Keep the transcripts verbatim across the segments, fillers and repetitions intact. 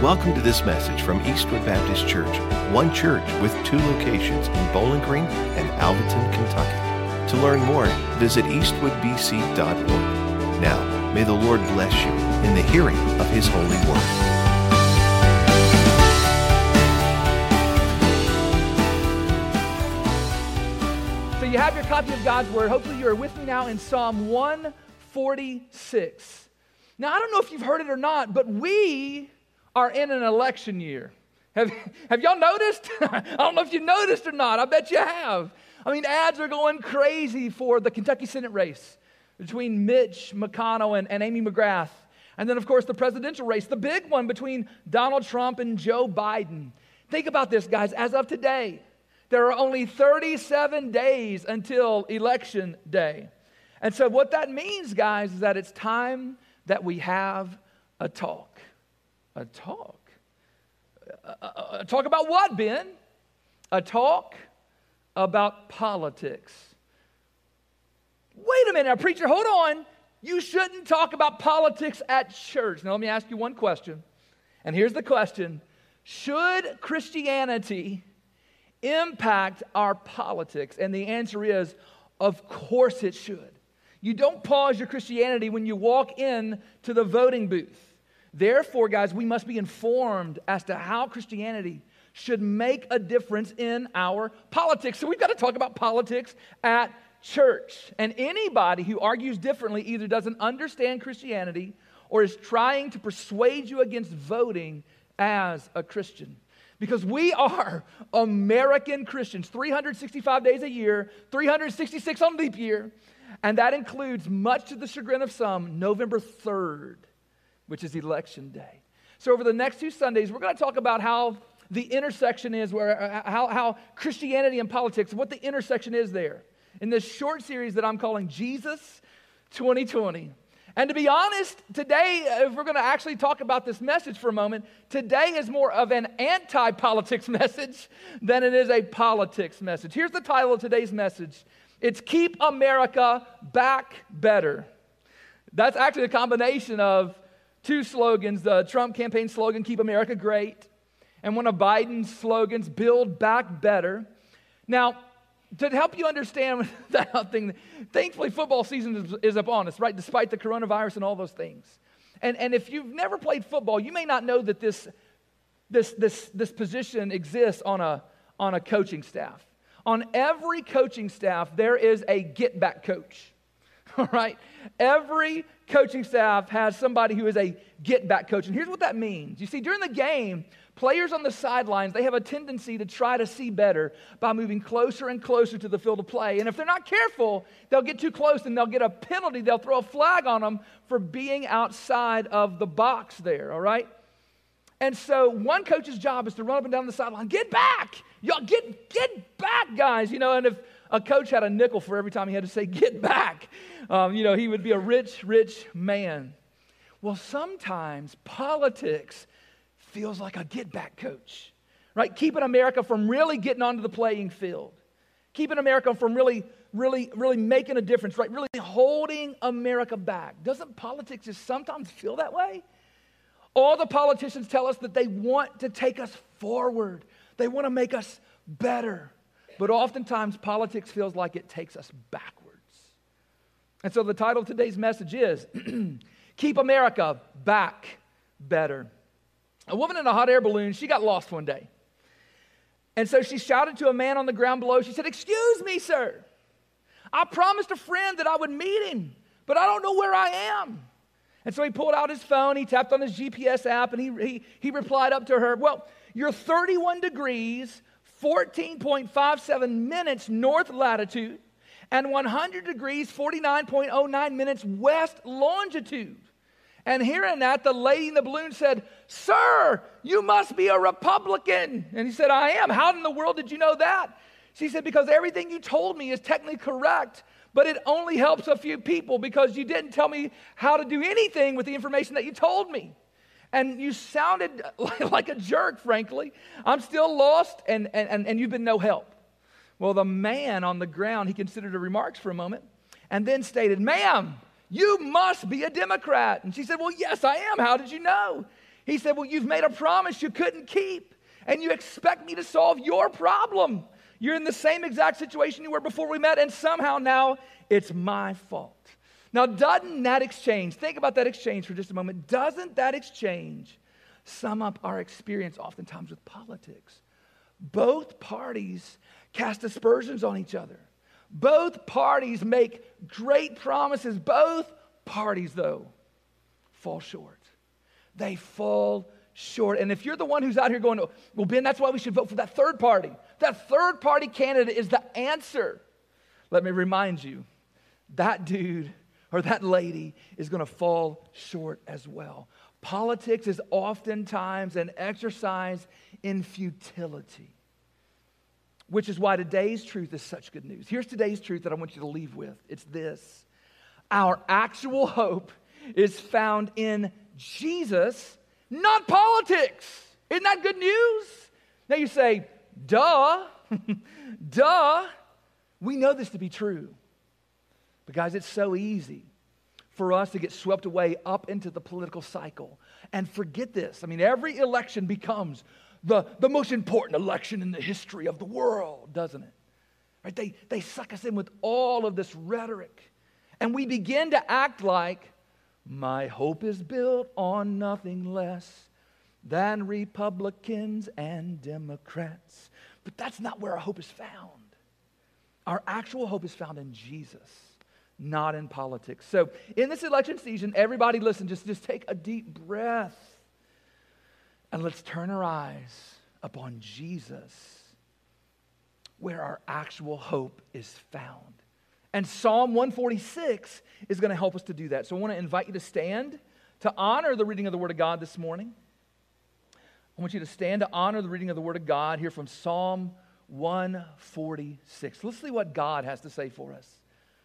Welcome to this message from Eastwood Baptist Church, one church with two locations in Bowling Green and Alvaton, Kentucky. To learn more, visit eastwood b c dot org. Now, may the Lord bless you in the hearing of His holy word. So you have your copy of God's Word. Hopefully you are with me now in Psalm one forty-six. Now, I don't know if you've heard it or not, but we are in an election year. Have, have y'all noticed? I don't know if you noticed or not. I bet you have. I mean, ads are going crazy for the Kentucky Senate race between Mitch McConnell and, and Amy McGrath. And then, of course, the presidential race, the big one between Donald Trump and Joe Biden. Think about this, guys. As of today, there are only thirty-seven days until Election Day. And so what that means, guys, is that it's time that we have a talk. A talk? A, a, a talk about what, Ben? A talk about politics. Wait a minute, now, preacher, hold on. You shouldn't talk about politics at church. Now, let me ask you one question. And here's the question. Should Christianity impact our politics? And the answer is, of course it should. You don't pause your Christianity when you walk in to the voting booth. Therefore, guys, we must be informed as to how Christianity should make a difference in our politics. So we've got to talk about politics at church. And anybody who argues differently either doesn't understand Christianity or is trying to persuade you against voting as a Christian. Because we are American Christians, three hundred sixty-five days a year, three hundred sixty-six on leap year, and that includes, much to the chagrin of some, November third, which is Election Day. So over the next two Sundays, we're going to talk about how the intersection is, where how, how Christianity and politics, what the intersection is there, in this short series that I'm calling Jesus twenty twenty. And to be honest, today, if we're going to actually talk about this message for a moment, today is more of an anti-politics message than it is a politics message. Here's the title of today's message. It's Keep America Back Better. That's actually a combination of two slogans. The Trump campaign slogan, Keep America Great, and one of Biden's slogans, Build Back Better. Now, to help you understand that thing, thankfully football season is, is upon us, right? Despite the coronavirus and all those things. And, and if you've never played football, you may not know that this, this, this, this position exists on a, on a coaching staff. On every coaching staff, there is a get-back coach, all right? Every coaching staff has somebody who is a get-back coach. And here's what that means. You see, during the game, players on the sidelines, they have a tendency to try to see better by moving closer and closer to the field of play. And if they're not careful, they'll get too close and they'll get a penalty. They'll throw a flag on them for being outside of the box there, all right? And so one coach's job is to run up and down the sideline, get back! Y'all get, get back, guys! You know, and if a coach had a nickel for every time he had to say, get back, um, you know, he would be a rich, rich man. Well, sometimes politics feels like a get-back coach, right? Keeping America from really getting onto the playing field. Keeping America from really, really, really making a difference, right? Really holding America back. Doesn't politics just sometimes feel that way? All the politicians tell us that they want to take us forward. They want to make us better. But oftentimes, politics feels like it takes us backwards. And so the title of today's message is, Keep America Back Better. A woman in a hot air balloon, she got lost one day. And so she shouted to a man on the ground below. She said, "Excuse me, sir. I promised a friend that I would meet him, but I don't know where I am." And so he pulled out his phone, he tapped on his G P S app, and he, he, he replied up to her, "Well, you're thirty-one degrees, fourteen point five seven minutes north latitude, and one hundred degrees, forty-nine point oh nine minutes west longitude." And hearing that, the lady in the balloon said, "Sir, you must be a Republican." And he said, "I am. How in the world did you know that?" She said, "Because everything you told me is technically correct, but it only helps a few people because you didn't tell me how to do anything with the information that you told me. And you sounded like a jerk, frankly. I'm still lost, and, and, and you've been no help." Well, the man on the ground, he considered her remarks for a moment and then stated, "Ma'am, you must be a Democrat." And she said, "Well, yes, I am. How did you know?" He said, well, you've made a promise you couldn't keep, and you expect me to solve your problem. You're in the same exact situation you were before we met, and somehow now it's my fault. Now, doesn't that exchange, think about that exchange for just a moment, doesn't that exchange sum up our experience oftentimes with politics? Both parties cast aspersions on each other. Both parties make great promises. Both parties, though, fall short. They fall short. And if you're the one who's out here going, well, Ben, that's why we should vote for that third party. That third party candidate is the answer. Let me remind you, that dude or that lady is going to fall short as well. Politics is oftentimes an exercise in futility, which is why today's truth is such good news. Here's today's truth that I want you to leave with. It's this. Our actual hope is found in Jesus, not politics. Isn't that good news? Now you say, duh, duh. We know this to be true. But guys, it's so easy for us to get swept away up into the political cycle and forget this. I mean, every election becomes the, the most important election in the history of the world, doesn't it? Right? They, they suck us in with all of this rhetoric. And we begin to act like, my hope is built on nothing less than Republicans and Democrats. But that's not where our hope is found. Our actual hope is found in Jesus, not in politics. So in this election season, everybody listen, just, just take a deep breath and let's turn our eyes upon Jesus, where our actual hope is found. And Psalm one forty-six is going to help us to do that. So I want to invite you to stand to honor the reading of the Word of God this morning. I want you to stand to honor the reading of the Word of God here from Psalm one forty-six. Let's see what God has to say for us.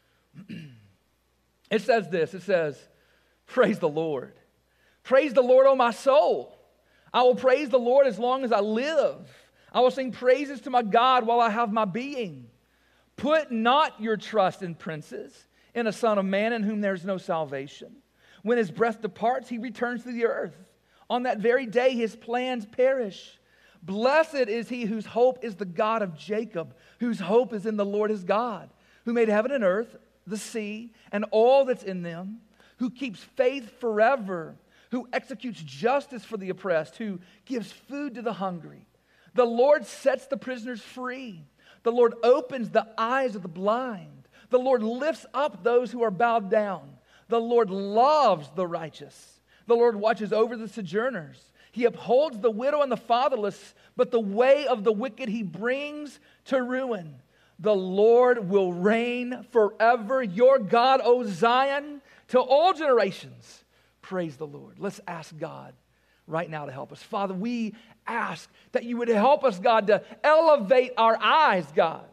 It says this, it says, praise the Lord. Praise the Lord, O my soul. I will praise the Lord as long as I live. I will sing praises to my God while I have my being. Put not your trust in princes, in a son of man in whom there is no salvation. When his breath departs, he returns to the earth. On that very day, his plans perish. Blessed is he whose hope is the God of Jacob, whose hope is in the Lord his God, who made heaven and earth, the sea, and all that's in them, who keeps faith forever, who executes justice for the oppressed, who gives food to the hungry. The Lord sets the prisoners free. The Lord opens the eyes of the blind. The Lord lifts up those who are bowed down. The Lord loves the righteous. The Lord watches over the sojourners. He upholds the widow and the fatherless, but the way of the wicked he brings to ruin. The Lord will reign forever. Your God, O Zion, to all generations. Praise the Lord. Let's ask God right now to help us. Father, we ask that you would help us, God, to elevate our eyes, God,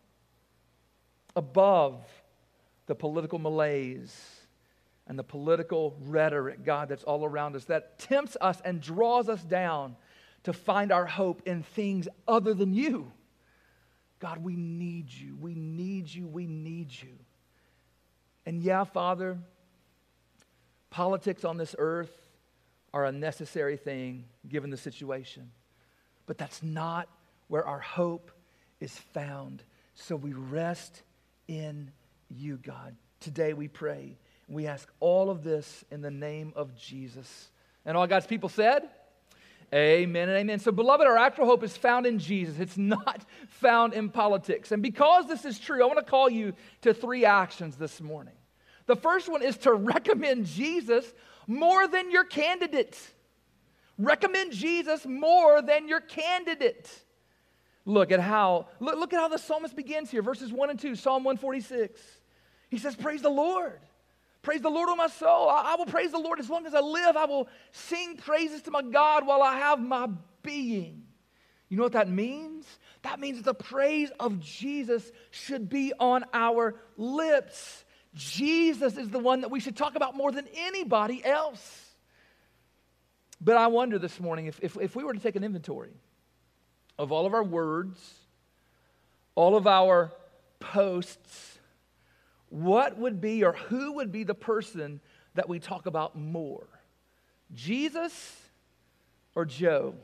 above the political malaise and the political rhetoric, God, that's all around us, that tempts us and draws us down to find our hope in things other than you. God, we need you. We need you. We need you. And yeah, Father, politics on this earth are a necessary thing given the situation. But that's not where our hope is found. So we rest in you, God. Today we pray. We ask all of this in the name of Jesus. And all God's people said, amen and amen. So beloved, our actual hope is found in Jesus. It's not found in politics. And because this is true, I want to call you to three actions this morning. The first one is to recommend Jesus more than your candidate. Recommend Jesus more than your candidate. Look at how, look, look at how the psalmist begins here, verses one and two, Psalm one forty-six. He says, praise the Lord. Praise the Lord, O my soul. I, I will praise the Lord as long as I live. I will sing praises to my God while I have my being. You know what that means? That means that the praise of Jesus should be on our lips. Jesus is the one that we should talk about more than anybody else. But I wonder this morning, if, if, if we were to take an inventory of all of our words, all of our posts, what would be or who would be the person that we talk about more? Jesus or Joe?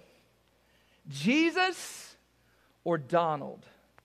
Jesus or Donald?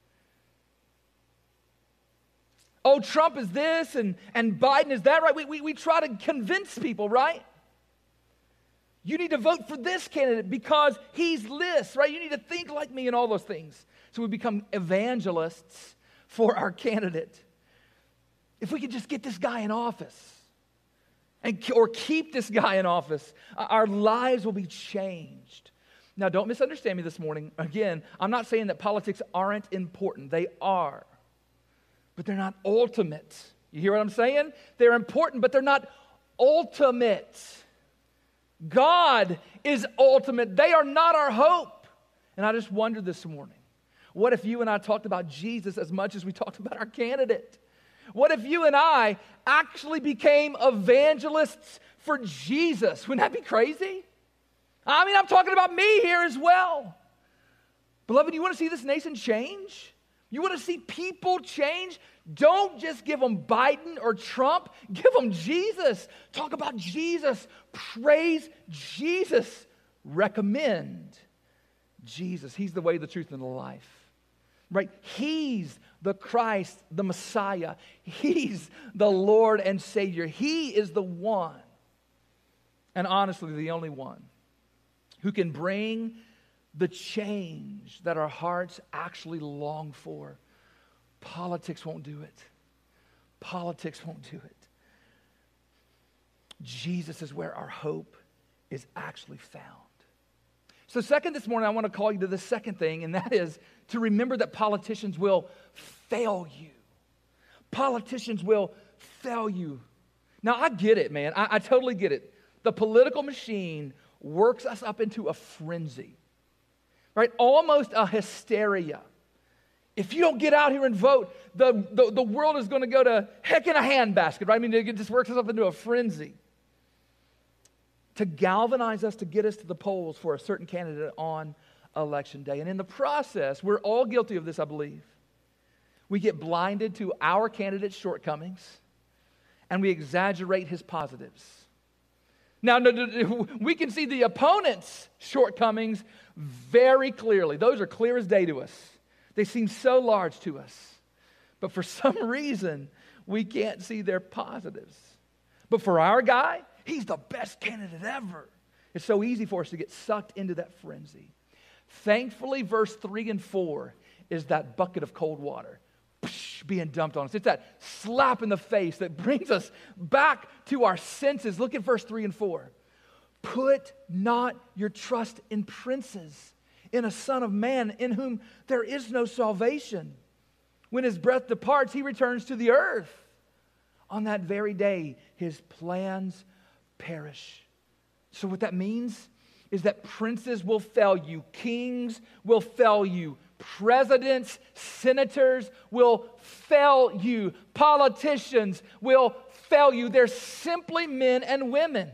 Oh, Trump is this and, and Biden is that, right? We, we, we try to convince people, right? You need to vote for this candidate because he's this, right? You need to think like me and all those things. So we become evangelists for our candidate. If we could just get this guy in office, and or keep this guy in office, our lives will be changed. Now, don't misunderstand me this morning. Again, I'm not saying that politics aren't important. They are. But they're not ultimate. You hear what I'm saying? They're important, but they're not ultimate. God is ultimate. They are not our hope. And I just wondered this morning, what if you and I talked about Jesus as much as we talked about our candidate? What if you and I actually became evangelists for Jesus? Wouldn't that be crazy? I mean, I'm talking about me here as well. Beloved, you want to see this nation change? You want to see people change? Don't just give them Biden or Trump. Give them Jesus. Talk about Jesus. Praise Jesus. Recommend Jesus. He's the way, the truth, and the life. Right? He's the Christ, the Messiah. He's the Lord and Savior. He is the one, and honestly, the only one, who can bring the change that our hearts actually long for. Politics won't do it. Politics won't do it. Jesus is where our hope is actually found. So second this morning, I want to call you to the second thing, and that is to remember that politicians will fail you. Politicians will fail you. Now, I get it, man. I, I totally get it. The political machine works us up into a frenzy, right? Almost a hysteria. If you don't get out here and vote, the, the, the world is going to go to heck in a handbasket, right? I mean, it just works us up into a frenzy to galvanize us, to get us to the polls for a certain candidate on election day. And in the process, we're all guilty of this, I believe. We get blinded to our candidate's shortcomings, and we exaggerate his positives. Now, no, no, we can see the opponent's shortcomings very clearly. Those are clear as day to us. They seem so large to us. But for some reason, we can't see their positives. But for our guy, he's the best candidate ever. It's so easy for us to get sucked into that frenzy. Thankfully, verse three and four is that bucket of cold water being dumped on us. It's that slap in the face that brings us back to our senses. Look at verse three and four. Put not your trust in princes, in a son of man in whom there is no salvation. When his breath departs, he returns to the earth. On that very day, his plans perish. So what that means is that princes will fail you. Kings will fail you. Presidents, senators will fail you. Politicians will fail you. They're simply men and women.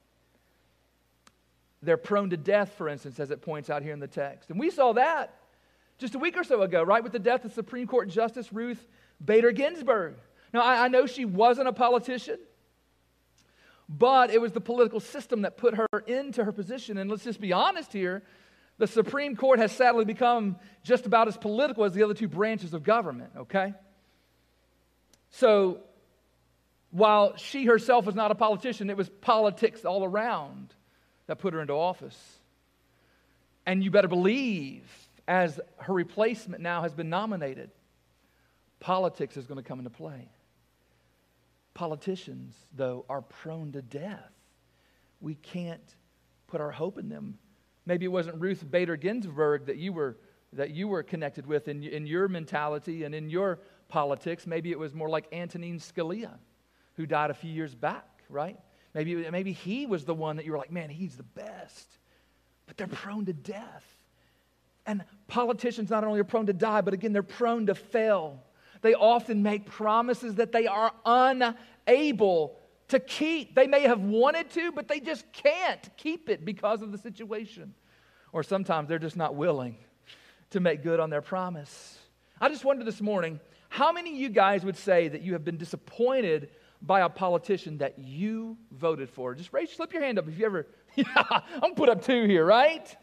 They're prone to death, for instance, as it points out here in the text. And we saw that just a week or so ago, right, with the death of Supreme Court Justice Ruth Bader Ginsburg. Now, I, I know she wasn't a politician, but it was the political system that put her into her position. And let's just be honest here, the Supreme Court has sadly become just about as political as the other two branches of government, okay? So, while she herself was not a politician, it was politics all around that put her into office. And you better believe, as her replacement now has been nominated, politics is going to come into play. Politicians, though, are prone to death. We can't put our hope in them. Maybe it wasn't Ruth Bader Ginsburg that you were that you were connected with in, in your mentality and in your politics. Maybe it was more like Antonin Scalia, who died a few years back, right? Maybe, maybe he was the one that you were like, man, he's the best. But they're prone to death. And politicians not only are prone to die, but again, they're prone to fail. They often make promises that they are unable to keep. They may have wanted to, but they just can't keep it because of the situation. Or sometimes they're just not willing to make good on their promise. I just wondered this morning, how many of you guys would say that you have been disappointed by a politician that you voted for? Just raise, slip your hand up if you ever, yeah, I'm going to put up two here, right?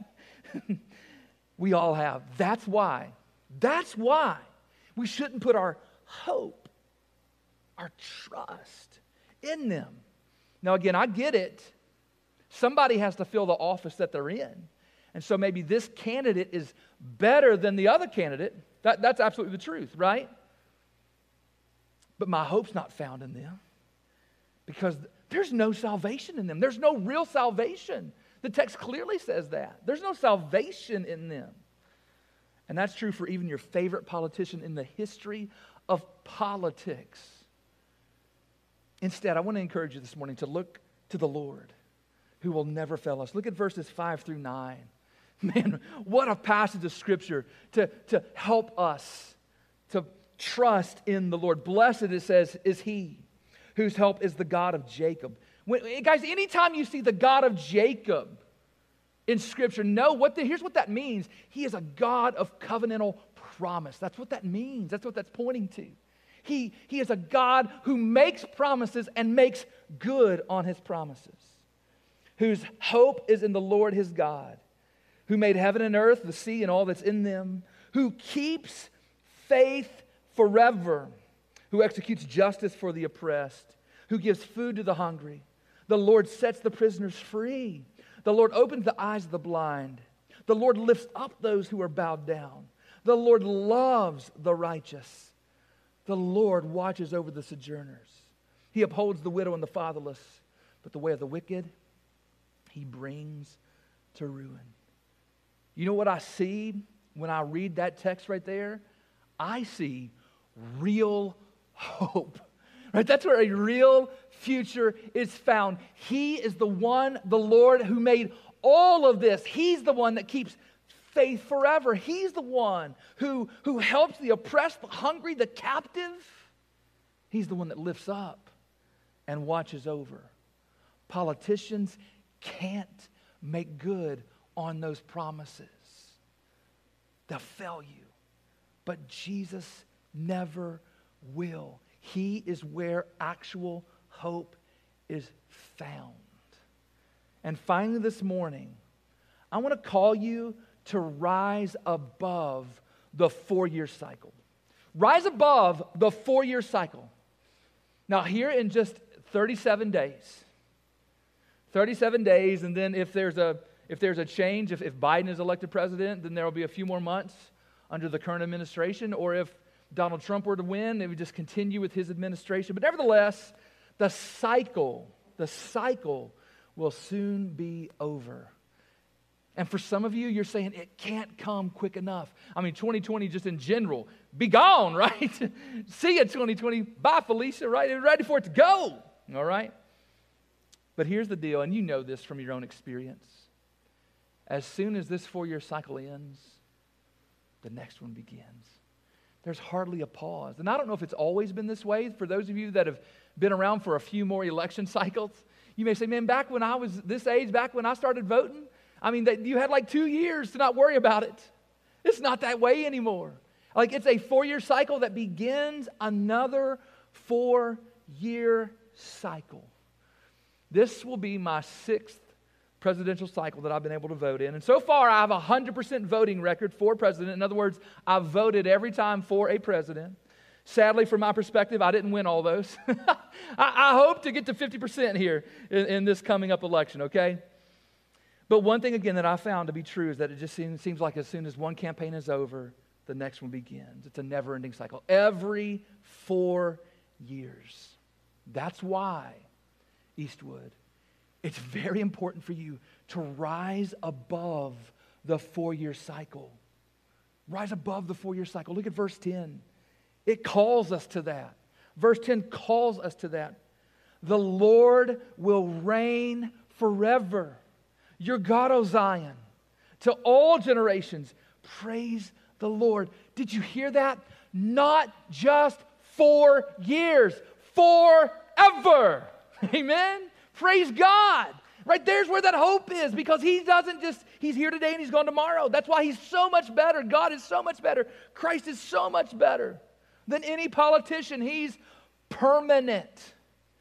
We all have. That's why, that's why we shouldn't put our hope, our trust in them. Now again, I get it. Somebody has to fill the office that they're in. And so maybe this candidate is better than the other candidate. That, that's absolutely the truth, right? But my hope's not found in them because there's no salvation in them. There's no real salvation. The text clearly says that. There's no salvation in them. And that's true for even your favorite politician in the history of politics. Instead, I want to encourage you this morning to look to the Lord, who will never fail us. Look at verses five through nine. Man, what a passage of Scripture to, to help us to trust in the Lord. Blessed, it says, is He whose help is the God of Jacob. When, guys, anytime you see the God of Jacob in Scripture, know what the, here's what that means. He is a God of covenantal promise. That's what that means. That's what that's pointing to. He, he is a God who makes promises and makes good on His promises, whose hope is in the Lord His God, who made heaven and earth, the sea, and all that's in them, who keeps faith forever, who executes justice for the oppressed, who gives food to the hungry. The Lord sets the prisoners free. The Lord opens the eyes of the blind. The Lord lifts up those who are bowed down. The Lord loves the righteous. The Lord watches over the sojourners. He upholds the widow and the fatherless, but the way of the wicked He brings to ruin. You know what I see when I read that text right there? I see real hope. Right? That's where a real future is found. He is the one, the Lord, who made all of this. He's the one that keeps faith forever. He's the one who, who helps the oppressed, the hungry, the captive. He's the one that lifts up and watches over. Politicians can't make good on those promises. They'll fail you. But Jesus never will. He is where actual hope is found. And finally this morning, I want to call you to rise above the four-year cycle. Rise above the four-year cycle. Now here in just thirty-seven days, thirty-seven days, and then if there's a if there's a change, if, if Biden is elected president, then there will be a few more months under the current administration, or if Donald Trump were to win, it would just continue with his administration. But nevertheless, the cycle, the cycle will soon be over. And for some of you, you're saying it can't come quick enough. I mean, twenty twenty just in general, be gone, right? See ya, twenty twenty. Bye, Felicia, right? You're ready for it to go, all right? But here's the deal, and you know this from your own experience. As soon as this four-year cycle ends, the next one begins. There's hardly a pause. And I don't know if it's always been this way. For those of you that have been around for a few more election cycles, you may say, man, back when I was this age, back when I started voting, I mean, you had like two years to not worry about it. It's not that way anymore. Like, it's a four-year cycle that begins another four-year cycle. This will be my sixth presidential cycle that I've been able to vote in. And so far, I have a one hundred percent voting record for president. In other words, I've voted every time for a president. Sadly, from my perspective, I didn't win all those. I, I hope to get to fifty percent here in, in this coming up election, okay? But one thing, again, that I found to be true is that it just seems, seems like as soon as one campaign is over, the next one begins. It's a never-ending cycle. Every four years. That's why, Eastwood, it's very important for you to rise above the four-year cycle. Rise above the four-year cycle. Look at verse ten. It calls us to that. Verse ten calls us to that. The Lord will reign forever. Your God, O Zion, to all generations, praise the Lord. Did you hear that? Not just four years, forever. Amen? Praise God. Right there's where that hope is, because He doesn't just, He's here today and He's gone tomorrow. That's why He's so much better. God is so much better. Christ is so much better than any politician. He's permanent.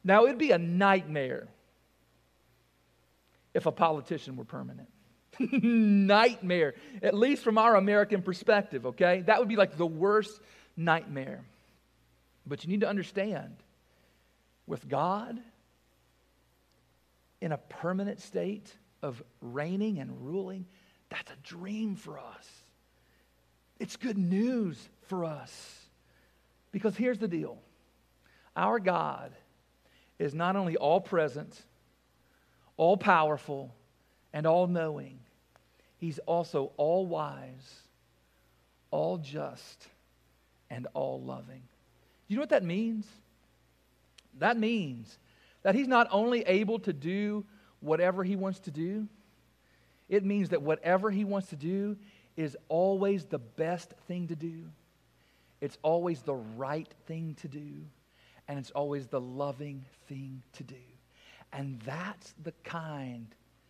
Now, it'd be a nightmare if a politician were permanent. Nightmare, at least from our American perspective, okay? That would be like the worst nightmare. But you need to understand, with God in a permanent state of reigning and ruling, that's a dream for us. It's good news for us. Because here's the deal. Our God is not only all-present, all-powerful, and all-knowing. He's also all-wise, all-just, and all-loving. You know what that means? That means that He's not only able to do whatever He wants to do, it means that whatever He wants to do is always the best thing to do. It's always the right thing to do. And it's always the loving thing to do. And that's the kind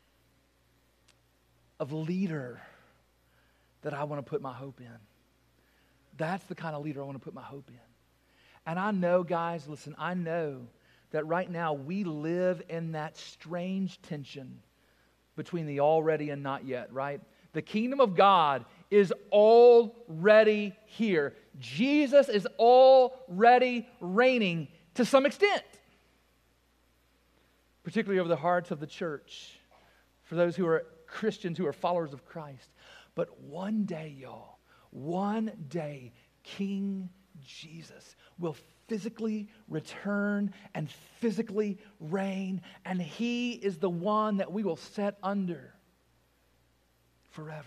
of leader that I want to put my hope in. That's the kind of leader I want to put my hope in. And I know, guys, listen, I know that right now we live in that strange tension between the already and not yet, right? The kingdom of God is already here. Jesus is already reigning to some extent, particularly over the hearts of the church, for those who are Christians, who are followers of Christ. But one day, y'all, one day, King Jesus will physically return and physically reign, and He is the one that we will set under forever.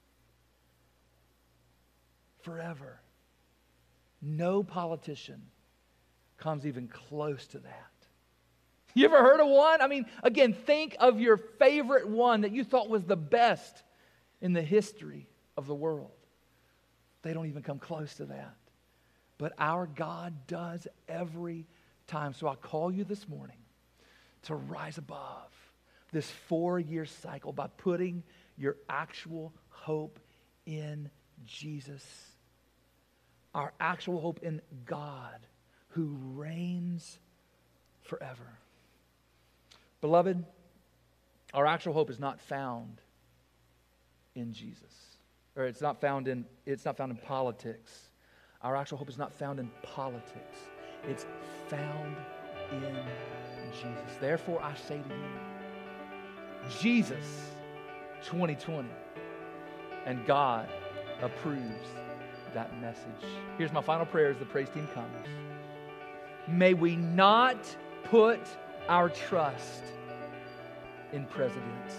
Forever. No politician comes even close to that. You ever heard of one? I mean, again, think of your favorite one that you thought was the best in the history of the world. They don't even come close to that. But our God does every time. So I call you this morning to rise above this four-year cycle by putting your actual hope in Jesus. Our actual hope in God, who reigns forever. Beloved, our actual hope is not found in Jesus. Or it's not found in, it's not found in politics. Our actual hope is not found in politics. It's found in Jesus. Therefore, I say to you, Jesus twenty twenty. And God approves that message. Here's my final prayer as the praise team comes. May we not put our trust in presidents.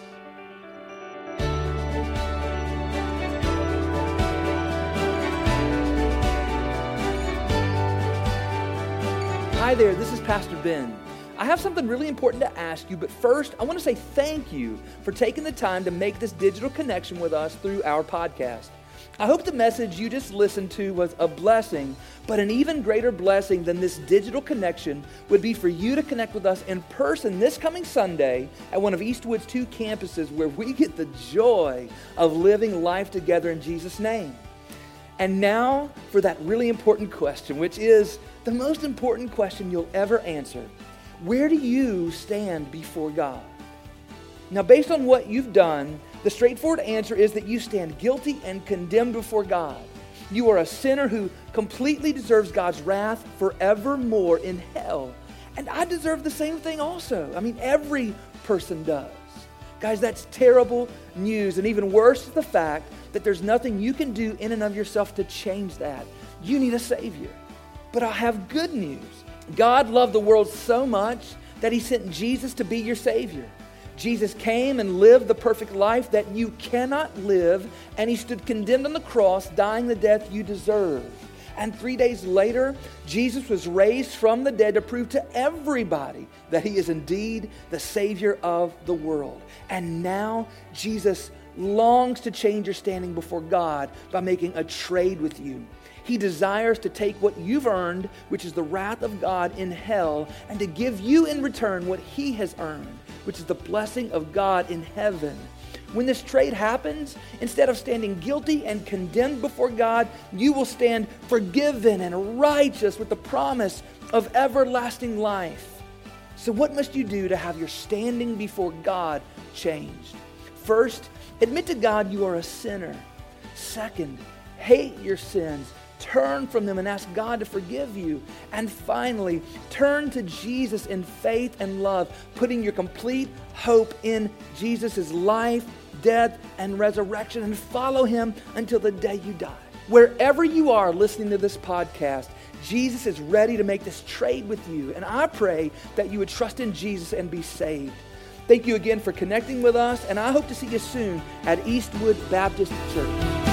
Hi there, this is Pastor Ben. I have something really important to ask you, but first, I want to say thank you for taking the time to make this digital connection with us through our podcast. I hope the message you just listened to was a blessing, but an even greater blessing than this digital connection would be for you to connect with us in person this coming Sunday at one of Eastwood's two campuses where we get the joy of living life together in Jesus' name. And now for that really important question, which is the most important question you'll ever answer. Where do you stand before God? Now, based on what you've done, the straightforward answer is that you stand guilty and condemned before God. You are a sinner who completely deserves God's wrath forevermore in hell. And I deserve the same thing also. I mean, every person does. Guys, that's terrible news. And even worse is the fact that there's nothing you can do in and of yourself to change that. You need a Savior. But I have good news. God loved the world so much that He sent Jesus to be your Savior. Jesus came and lived the perfect life that you cannot live, and He stood condemned on the cross, dying the death you deserve. And three days later, Jesus was raised from the dead to prove to everybody that He is indeed the Savior of the world. And now Jesus longs to change your standing before God by making a trade with you. He desires to take what you've earned, which is the wrath of God in hell, and to give you in return what He has earned, which is the blessing of God in heaven. When this trade happens, instead of standing guilty and condemned before God, you will stand forgiven and righteous with the promise of everlasting life. So what must you do to have your standing before God changed? First, admit to God you are a sinner. Second, hate your sins. Turn from them and ask God to forgive you. And finally, turn to Jesus in faith and love, putting your complete hope in Jesus' life, death, and resurrection, and follow him until the day you die. Wherever you are listening to this podcast, Jesus is ready to make this trade with you. And I pray that you would trust in Jesus and be saved. Thank you again for connecting with us, and I hope to see you soon at Eastwood Baptist Church.